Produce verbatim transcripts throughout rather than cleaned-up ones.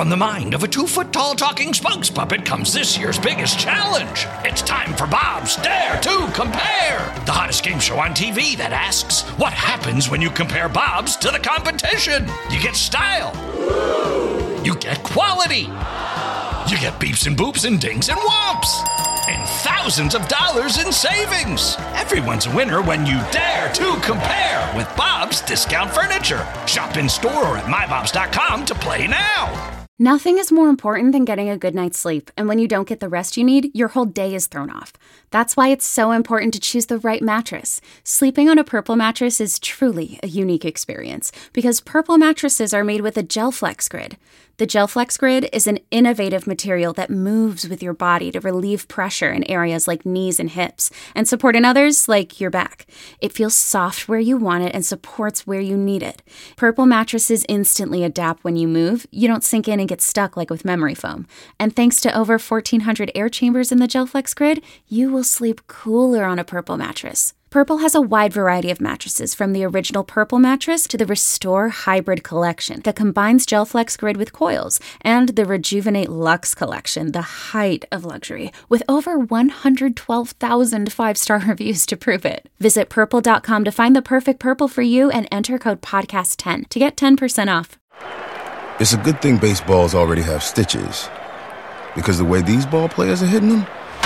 From the mind of a two-foot-tall talking spokes puppet comes this year's biggest challenge. It's time for Bob's Dare to Compare, the hottest game show on T V that asks, what happens when you compare Bobs to the competition? You get style. You get quality. You get beeps and boops and dings and whomps. And thousands of dollars in savings. Everyone's a winner when you dare to compare with Bob's Discount Furniture. Shop in store or at my bobs dot com to play now. Nothing is more important than getting a good night's sleep, and when you don't get the rest you need, your whole day is thrown off. That's why it's so important to choose the right mattress. Sleeping on a Purple mattress is truly a unique experience, because Purple mattresses are made with a GelFlex Grid. The GelFlex Grid is an innovative material that moves with your body to relieve pressure in areas like knees and hips, and support in others like your back. It feels soft where you want it and supports where you need it. Purple mattresses instantly adapt when you move. You don't sink in and get stuck like with memory foam. And thanks to over fourteen hundred air chambers in the GelFlex Grid, you will sleep cooler on a Purple mattress. Purple has a wide variety of mattresses, from the original Purple mattress to the Restore Hybrid collection that combines GelFlex Grid with coils, and the Rejuvenate Luxe collection, the height of luxury, with over one hundred twelve thousand five-star reviews to prove it. Visit purple dot com to find the perfect Purple for you and enter code podcast ten to get ten percent off. It's a good thing baseballs already have stitches, because the way these ball players are hitting them,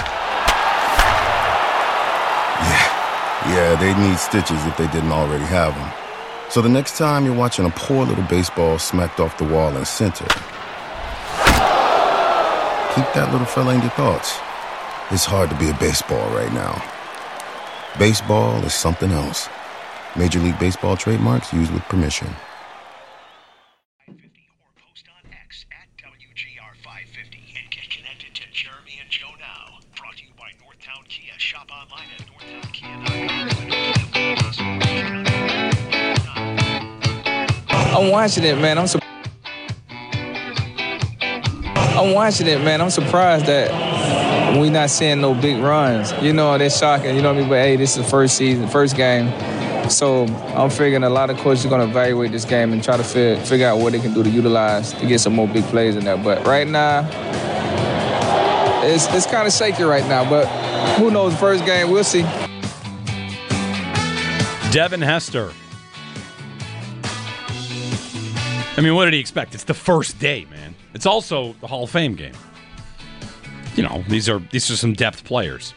yeah. Yeah, they need stitches if they didn't already have them. So the next time you're watching a poor little baseball smacked off the wall in center, keep that little fella in your thoughts. It's hard to be a baseball right now. Baseball is something else. Major League Baseball trademarks used with permission. I'm watching it, man. I'm su- I'm watching it, man. I'm surprised that we're not seeing no big runs. You know, that's shocking. You know what I mean? But hey, this is the first season, first game. So I'm figuring a lot of coaches are going to evaluate this game and try to fi- figure out what they can do to utilize to get some more big plays in there. But right now, it's it's kind of shaky right now. But who knows? First game, we'll see. Devin Hester. I mean, what did he expect? It's the first day, man. It's also the Hall of Fame game. You know, these are these are some depth players.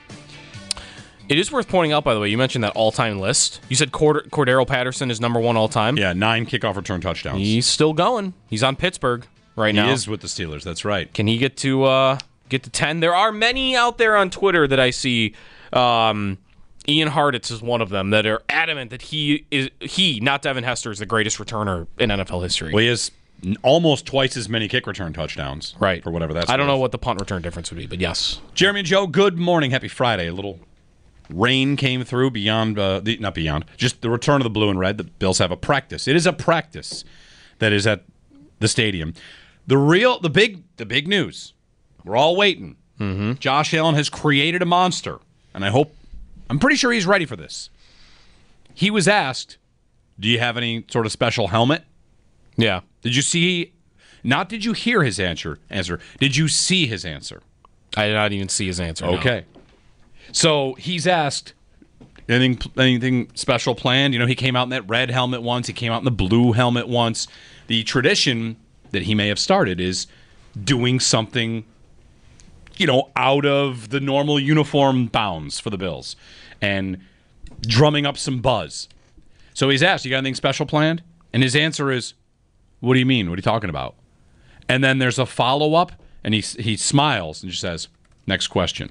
It is worth pointing out, by the way, you mentioned that all-time list. You said Cord- Cordero Patterson is number one all-time. Yeah, nine kickoff return touchdowns. He's still going. He's on Pittsburgh right he now. He is with the Steelers, that's right. Can he get to uh, get to ten? There are many out there on Twitter that I see. Um, Ian Harditz is one of them that are adamant that he is he, not Devin Hester, is the greatest returner in N F L history. Well, he has almost twice as many kick return touchdowns. Right. For whatever that's I don't worth. know what the punt return difference would be, but yes. Jeremy and Joe, good morning. Happy Friday. A little rain came through beyond, uh, the, not beyond, just the return of the blue and red. The Bills have a practice. It is a practice that is at the stadium. The real, the big, the big news. We're all waiting. Mm-hmm. Josh Allen has created a monster, and I hope, I'm pretty sure he's ready for this. He was asked, do you have any sort of special helmet? Yeah. Did you see, not did you hear his answer, answer, did you see his answer? I did not even see his answer. Okay. No. So he's asked, anything anything special planned? You know, he came out in that red helmet once. He came out in the blue helmet once. The tradition that he may have started is doing something, you know, out of the normal uniform bounds for the Bills and drumming up some buzz. So he's asked, you got anything special planned? And his answer is, what do you mean? What are you talking about? And then there's a follow-up, and he he smiles and just says, next question.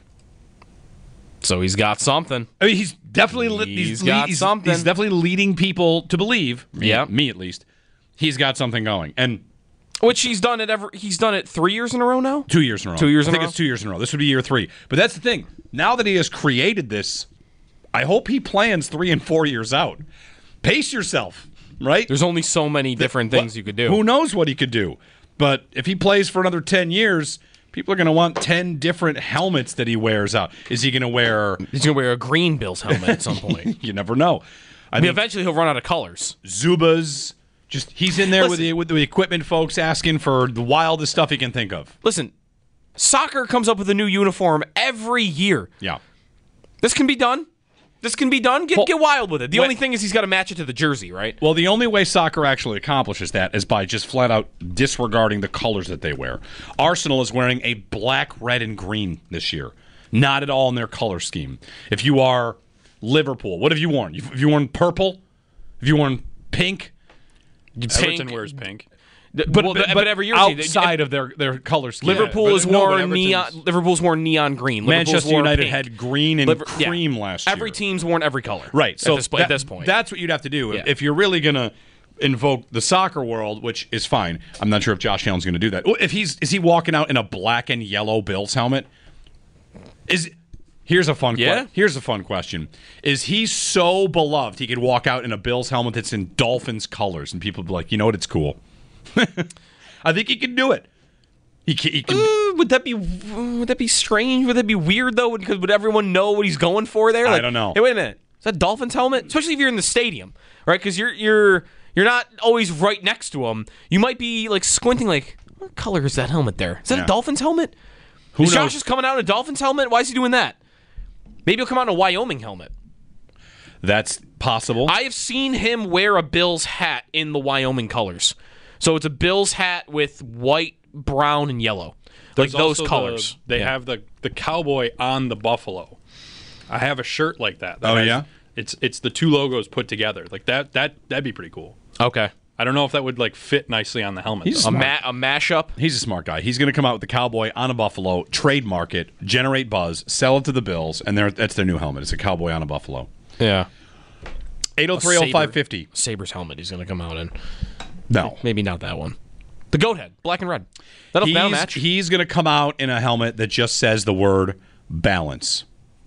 So he's got something. I mean, he's definitely le- he's, he's got he's, something. He's definitely leading people to believe, me, yeah, me at least, he's got something going. And which he's done it ever. He's done it three years in a row now. Two years in a row. Two years in I think a row? it's two years in a row. This would be year three. But that's the thing. Now that he has created this, I hope he plans three and four years out. Pace yourself, right? There's only so many different the, things you could do. Who knows what he could do? But if he plays for another ten years, people are going to want ten different helmets that he wears out. Is he going to wear... He's going to wear a green Bills helmet at some point. You never know. I, I mean, eventually he'll run out of colors. Zubaz, Just he's in there Listen, with the with the equipment folks asking for the wildest stuff he can think of. Listen, soccer comes up with a new uniform every year. Yeah. This can be done. This can be done. Get Well, get wild with it. The what- only thing is he's got to match it to the jersey, right? Well, the only way soccer actually accomplishes that is by just flat out disregarding the colors that they wear. Arsenal is wearing a black, red, and green this year. Not at all in their color scheme. If you are Liverpool, what have you worn? Have you worn purple? Have you worn pink? Everton Pink. wears pink. But, But, well, but, but, but every year outside of their, their color scheme. Liverpool but has no, but worn neon. Everton's- Liverpool's worn neon green. Liverpool's Manchester worn United pink. had green and Liver- yeah. cream last year. Every team's worn every color. Right. So at this, po- that- at this point, that's what you'd have to do. Yeah. If you're really going to invoke the soccer world, which is fine. I'm not sure if Josh Allen's going to do that. If he's is he walking out in a black and yellow Bills helmet? Is Here's a fun Yeah. que- Here's a fun question. Is he so beloved he could walk out in a Bills helmet that's in Dolphins colors and people would be like, "You know what? It's cool." I think he can do it. He can, he can Uh, would that be would that be strange? Would that be weird though? Because would everyone know what he's going for there? I Like, don't know. Hey, wait a minute. Is that Dolphins helmet? Especially if you're in the stadium, right? Because you're you're you're not always right next to him. You might be like squinting, like, what color is that helmet there? Is that Yeah. a Dolphins helmet? Who is Josh knows? just coming out in a Dolphins helmet? Why is he doing that? Maybe he'll come out in a Wyoming helmet. That's possible. I have seen him wear a Bills hat in the Wyoming colors. So it's a Bills hat with white, brown, and yellow. Like There's those also the- colors. they Yeah. have the the cowboy on the buffalo. I have a shirt like that. that Oh, has- yeah? It's it's the two logos put together. Like that that that'd be pretty cool. Okay. I don't know if that would like fit nicely on the helmet. He's though. A, ma- a mashup. He's a smart guy. He's going to come out with the cowboy on a buffalo, trademark it, generate buzz, sell it to the Bills, and they're- that's their new helmet. It's a cowboy on a buffalo. Yeah. eight oh three oh five fifty. Sabres helmet he's going to come out in. No. Maybe not that one. The goat head, black and red. That'll, that'll He's, match. he's going to come out in a helmet that just says the word balance.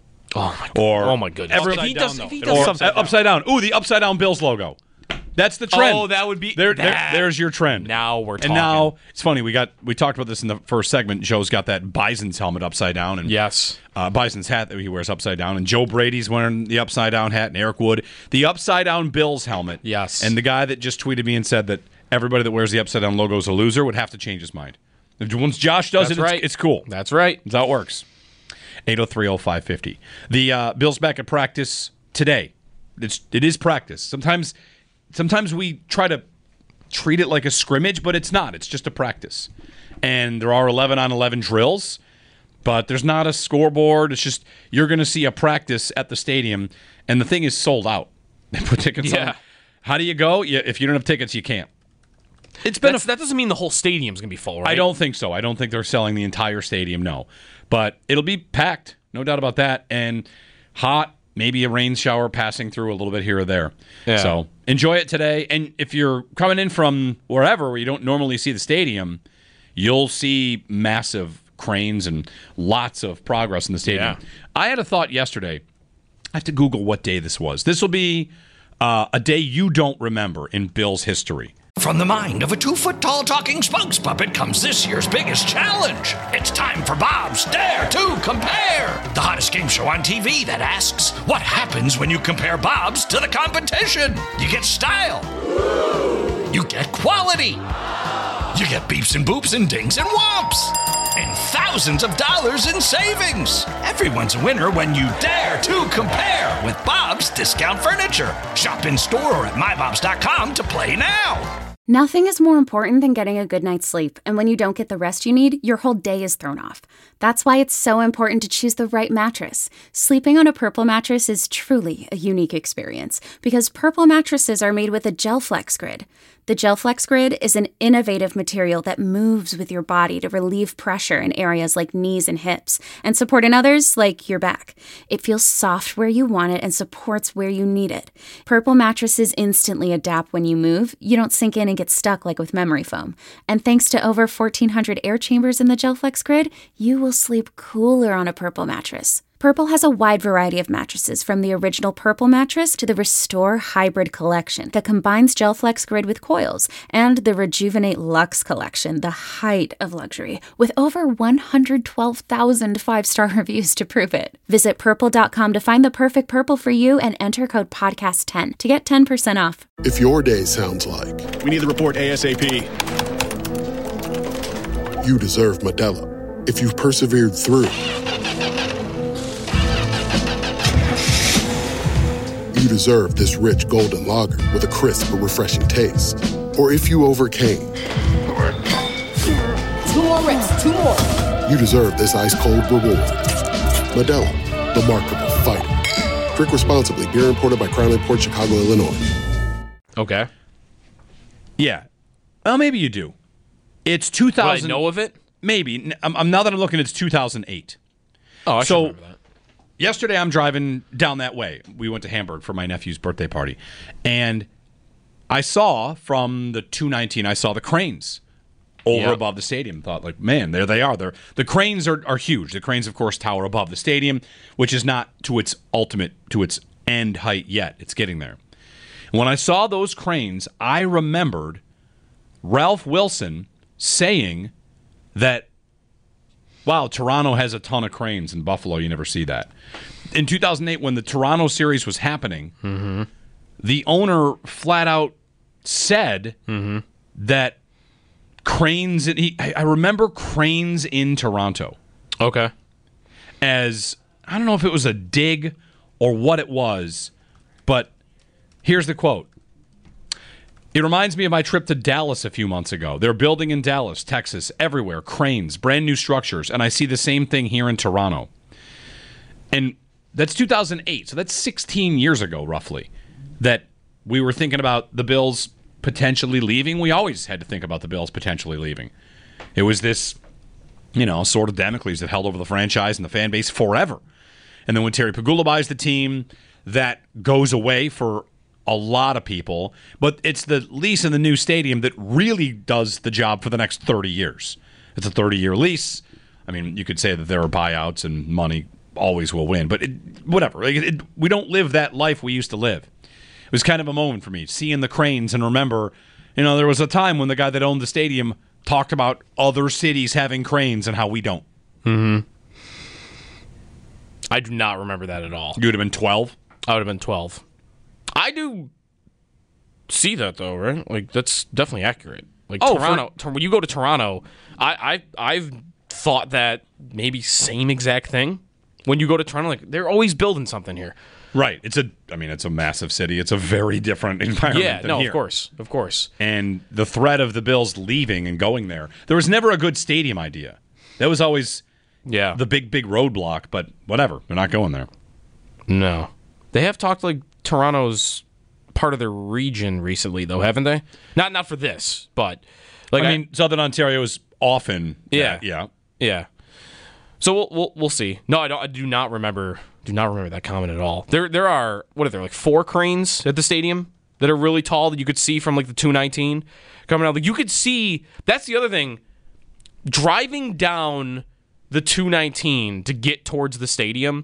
oh my god. Or oh my goodness. Upside if he down, does, though. if he It'll does be something, Upside, upside down. Ooh, the upside down Bills logo. That's the trend. Oh, that would be- there, there- that- There's your trend. Now we're And talking. now it's funny. We got we talked about this in the first segment. Joe's got that Bison's helmet upside down, and Yes. uh, Bison's hat that he wears upside down, and Joe Brady's wearing the upside down hat, and Eric Wood the upside down Bills helmet. Yes. And the guy that just tweeted me and said that everybody that wears the upside down logo is a loser would have to change his mind. If once Josh does That's it, right. it's, it's cool. That's right. That's how it works. eight oh three oh five fifty. The uh, Bills back at practice today. It's it is practice. Sometimes sometimes we try to treat it like a scrimmage, but it's not. It's just a practice. And there are eleven on eleven drills, but there's not a scoreboard. It's just you're going to see a practice at the stadium, and the thing is sold out. They put tickets Yeah. on. How do you go? You, if you don't have tickets, you can't. It's been That's, a that doesn't mean the whole stadium's going to be full, right? I don't think so. I don't think they're selling the entire stadium, no. But it'll be packed, no doubt about that. And hot, maybe a rain shower passing through a little bit here or there. Yeah. So enjoy it today. And if you're coming in from wherever where you don't normally see the stadium, you'll see massive cranes and lots of progress in the stadium. Yeah. I had a thought yesterday. I have to Google what day this was. This will be uh, a day you don't remember in Bills history. From the mind of a two-foot-tall talking spokes puppet comes this year's biggest challenge. It's time for Bob's Dare to Compare, the hottest game show on T V that asks, what happens when you compare Bob's to the competition? You get style. You get quality. You get beeps and boops and dings and whomps. And thousands of dollars in savings. Everyone's a winner when you dare to compare with Bob's Discount Furniture. Shop in store or at my bobs dot com to play now. Nothing is more important than getting a good night's sleep, and when you don't get the rest you need, your whole day is thrown off. That's why it's so important to choose the right mattress. Sleeping on a Purple mattress is truly a unique experience, because Purple mattresses are made with a GelFlex Grid. The GelFlex Grid is an innovative material that moves with your body to relieve pressure in areas like knees and hips, and support in others like your back. It feels soft where you want it and supports where you need it. Purple mattresses instantly adapt when you move. You don't sink in and get stuck like with memory foam. And thanks to over fourteen hundred air chambers in the GelFlex Grid, you will sleep cooler on a Purple mattress. Purple has a wide variety of mattresses, from the original Purple mattress to the Restore Hybrid collection that combines GelFlex Grid with coils, and the Rejuvenate Luxe collection, the height of luxury, with over one hundred twelve thousand five-star reviews to prove it. Visit purple dot com to find the perfect Purple for you and enter code podcast ten to get ten percent off. If your day sounds like we need the report ASAP, you deserve Modelo. If you've persevered through, you deserve this rich golden lager with a crisp but refreshing taste. Or if you overcame, two more reps, two more. You deserve this ice-cold reward. Modelo, the Markable Fighter. Drink responsibly. Beer imported by Crown Imports, Chicago, Illinois. Okay. Yeah. Well, maybe you do. It's two thousand. Do I know of it? Maybe. I'm, I'm now that I'm looking, it's two thousand eight. Oh, I so, should remember that. Yesterday, I'm driving down that way. We went to Hamburg for my nephew's birthday party, and I saw from the two nineteen, I saw the cranes over yep. above the stadium. Thought, like, man, there they are. They're, the cranes are, are huge. The cranes, of course, tower above the stadium, which is not to its ultimate, to its end height yet. It's getting there. And when I saw those cranes, I remembered Ralph Wilson saying that, wow, Toronto has a ton of cranes. In Buffalo, you never see that. In two thousand eight, when the Toronto series was happening, mm-hmm. the owner flat out said mm-hmm. that cranes, he, I remember cranes in Toronto. Okay. As, I don't know if it was a dig or what it was, but here's the quote. It reminds me of my trip to Dallas a few months ago. They're building in Dallas, Texas, everywhere, cranes, brand new structures, and I see the same thing here in Toronto. And that's two thousand eight, so that's sixteen years ago, roughly, that we were thinking about the Bills potentially leaving. We always had to think about the Bills potentially leaving. It was this, you know, sword of Damocles that held over the franchise and the fan base forever. And then when Terry Pegula buys the team, that goes away for a lot of people, but it's the lease in the new stadium that really does the job for the next thirty years. It's a thirty-year lease. I mean, you could say that there are buyouts and money always will win, but it, whatever. Like, it, we don't live that life we used to live. It was kind of a moment for me, seeing the cranes and remember, you know, there was a time when the guy that owned the stadium talked about other cities having cranes and how we don't. Mm-hmm. I do not remember that at all. You would have been twelve? I would have been twelve. I do see that, though, right? Like, that's definitely accurate. Like, oh, Toronto, for- when you go to Toronto, I, I, I've thought that maybe same exact thing. When you go to Toronto, like, they're always building something here. Right. It's a, I mean, it's a massive city. It's a very different environment Yeah, than no, here. of course, of course. And the threat of the Bills leaving and going there, there was never a good stadium idea. That was always yeah the big, big roadblock, but whatever. They're not going there. No. They have talked like Toronto's part of their region recently, though, haven't they? Not not for this, but like I I mean, Southern Ontario is often Yeah. that, yeah. Yeah. So we'll we'll, we'll see. No, I don't. I do not remember. Do not remember that comment at all. There there are what are there like four cranes at the stadium that are really tall that you could see from like the two nineteen coming out. Like you could see. That's the other thing. Driving down the two nineteen to get towards the stadium,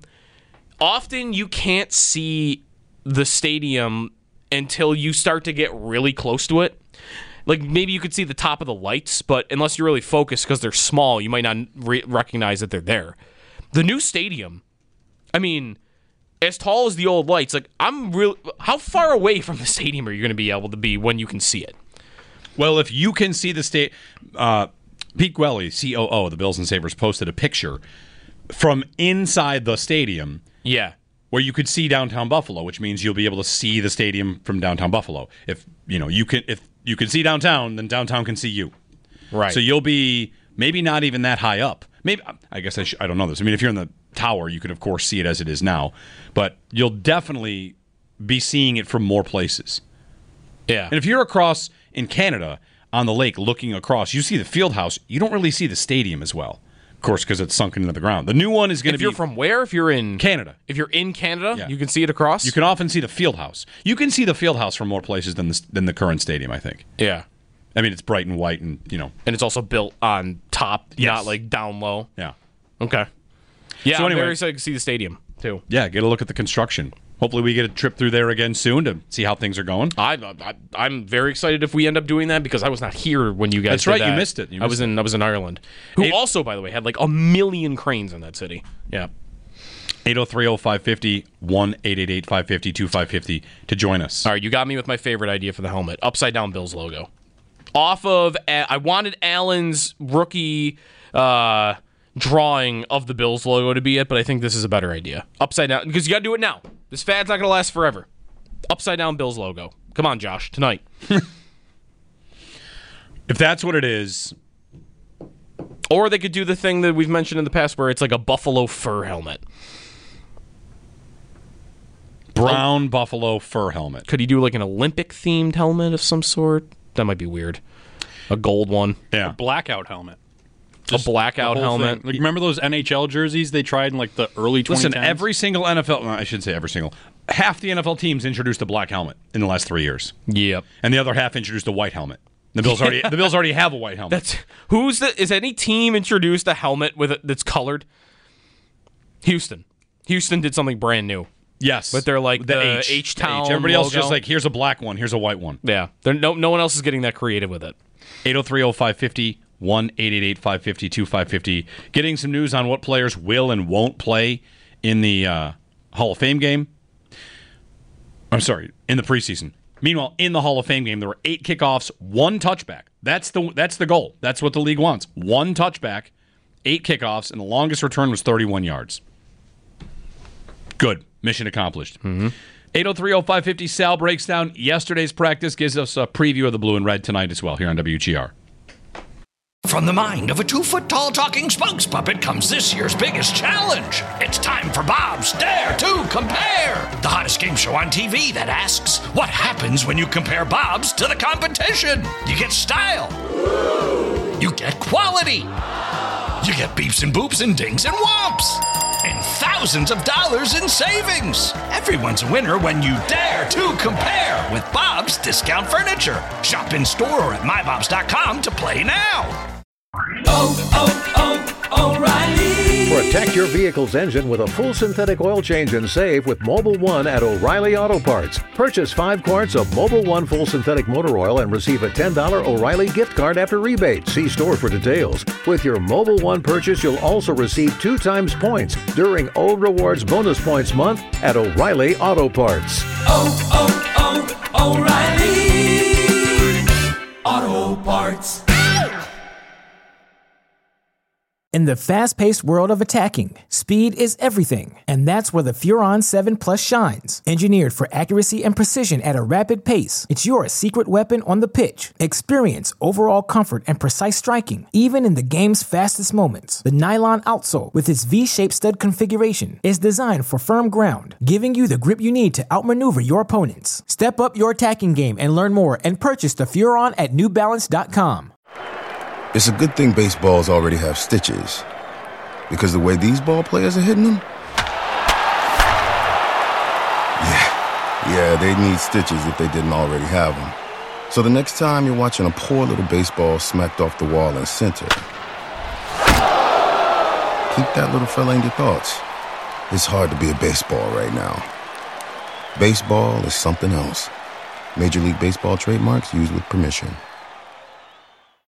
often you can't see the stadium until you start to get really close to it. Like, maybe you could see the top of the lights, but unless you're really focused because they're small, you might not re- recognize that they're there. The new stadium, I mean, as tall as the old lights, like, I'm real. How far away from the stadium are you going to be able to be when you can see it? Well, if you can see the state, uh, Pete Gwelly, C O O of the Bills and Sabres, posted a picture from inside the stadium. Yeah. Where you could see downtown Buffalo, which means you'll be able to see the stadium from downtown Buffalo. If you know you can, if you can see downtown, then downtown can see you. Right. So you'll be maybe not even that high up. Maybe I guess I, sh- I don't know this. I mean, if you're in the tower, you can of course see it as it is now, but you'll definitely be seeing it from more places. Yeah. And if you're across in Canada on the lake looking across, you see the field house. You don't really see the stadium as well. Of course, because it's sunken into the ground. The new one is going to If be... you're from where? If you're in... Canada. If you're in Canada, Yeah. you can see it across? You can often see the field house. You can see the field house from more places than the, than the current stadium, I think. Yeah. I mean, it's bright and white and, you know... And it's also built on top, Yes. not like down low. Yeah. Okay. Yeah, so I'm anyway, very excited to see the stadium, too. Yeah, get a look at the construction. Hopefully we get a trip through there again soon to see how things are going. I, I, I'm very excited if we end up doing that because I was not here when you guys That's did right, that. you missed it. You I was missed in it. I was in Ireland. Who Eight, also, by the way, had like a million cranes in that city. Yeah. eight oh three oh five five oh, one eight eight eight five five oh two five five oh to join us. All right, you got me with my favorite idea for the helmet. Upside down Bills logo. Off of I wanted Allen's rookie uh drawing of the Bills logo to be it, but I think this is a better idea. Upside down, because you got to do it now. This fad's not going to last forever. Upside down Bills logo. Come on, Josh, tonight. If that's what it is. Or they could do the thing that we've mentioned in the past where it's like a buffalo fur helmet. Brown oh. buffalo fur helmet. Could he do like an Olympic-themed helmet of some sort? That might be weird. A gold one. Yeah. A blackout helmet. Just a blackout helmet. Like, remember those N H L jerseys they tried in like the early twenty tens? Listen, every single N F L, no, I shouldn't say every single, half the N F L teams introduced a black helmet in the last three years. Yep. And the other half introduced a white helmet. The Bills already the Bills already have a white helmet. That's who's the is any team introduced a helmet with a, that's colored? Houston. Houston did something brand new. Yes. But they're like the, the H, H-Town H. Everybody else logo. just like, here's a black one, here's a white one. Yeah. They're, no no one else is getting that creative with it. eight oh three oh five five oh, one eight eight eight five five oh two five five oh. Getting some news on what players will and won't play in the uh, Hall of Fame game. I'm sorry, in the preseason. Meanwhile, in the Hall of Fame game, there were eight kickoffs, one touchback. That's the that's the goal. That's what the league wants. One touchback, eight kickoffs, and the longest return was thirty-one yards. Good. Mission accomplished. Mm-hmm. eight oh three oh five five oh, Sal breaks down yesterday's practice, gives us a preview of the blue and red tonight as well here on W G R. From the mind of a two-foot-tall talking spokes puppet comes this year's biggest challenge. It's time for Bob's Dare to Compare, the hottest game show on T V that asks, what happens when you compare Bob's to the competition? You get style. You get quality. You get beeps and boops and dings and whomps. And thousands of dollars in savings. Everyone's a winner when you dare to compare with Bob's Discount Furniture. Shop in store or at my bobs dot com to play now. Oh, oh, oh, O'Reilly. Protect your vehicle's engine with a full synthetic oil change and save with Mobil one at O'Reilly Auto Parts. Purchase five quarts of Mobil one full synthetic motor oil and receive a ten dollars O'Reilly gift card after rebate. See store for details. With your Mobil one purchase, you'll also receive two times points during O Rewards Bonus Points Month at O'Reilly Auto Parts. Oh, oh, oh, O'Reilly Auto Parts. In the fast-paced world of attacking, speed is everything, and that's where the Furon seven Plus shines. Engineered for accuracy and precision at a rapid pace, it's your secret weapon on the pitch. Experience overall comfort and precise striking, even in the game's fastest moments. The nylon outsole, with its V-shaped stud configuration, is designed for firm ground, giving you the grip you need to outmaneuver your opponents. Step up your attacking game and learn more and purchase the Furon at new balance dot com. It's a good thing baseballs already have stitches, because the way these ball players are hitting them, yeah, yeah, they need stitches if they didn't already have them. So the next time you're watching a poor little baseball smacked off the wall in center, keep that little fella in your thoughts. It's hard to be a baseball right now. Baseball is something else. Major League Baseball trademarks used with permission.